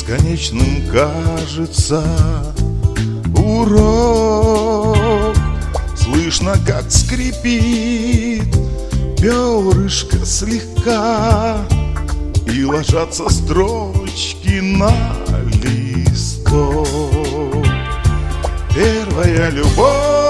Бесконечным кажется урок. Слышно, как скрипит перышко слегка, и ложатся строчки на листок. Первая любовь,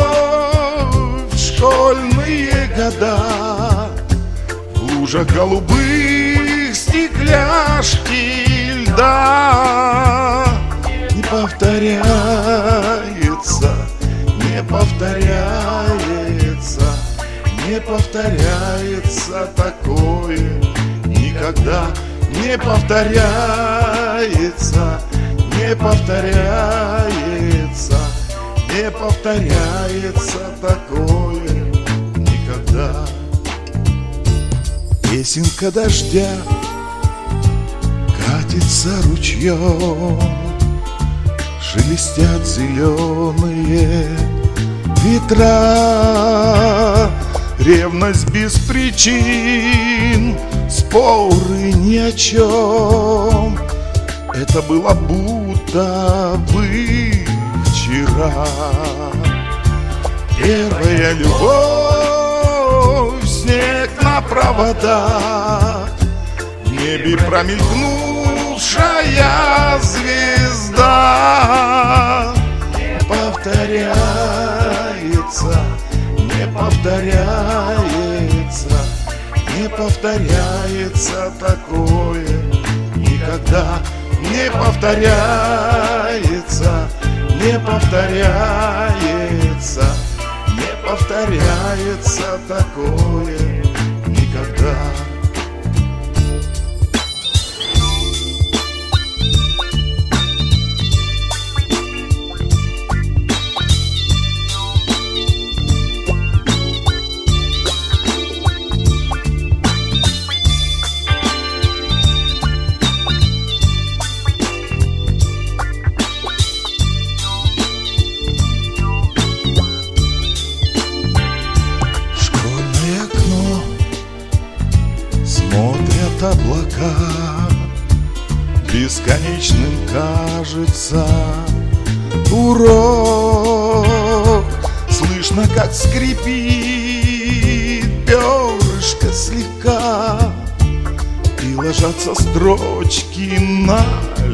школьные года, в лужах голубых стекляшки льда. Не повторяется, не повторяется, не повторяется такое никогда. Не повторяется, не повторяется, не повторяется такое никогда. Песенка дождя катится ручьем, шелестят зеленые ветра. Ревность без причин, споры ни о чем. Это было будто бы вчера. Первая любовь, снег на проводах, в небе промелькнувшая звезда. Повторяется, не повторяется, не повторяется такое никогда. Не повторяется, не повторяется, не повторяется такое никогда. Смотрят облака, бесконечным кажется урок. Слышно, как скрипит перышко слегка, и ложатся строчки на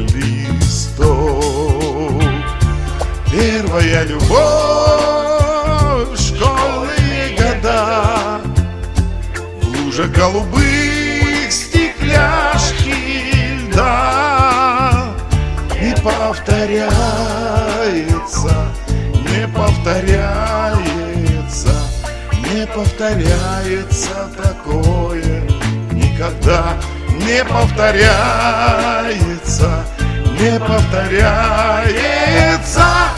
листок. Первая любовь, школьные года, в лужах голубых стекляшки льда. Не повторяется, не повторяется, не повторяется такое никогда. Не повторяется, не повторяется.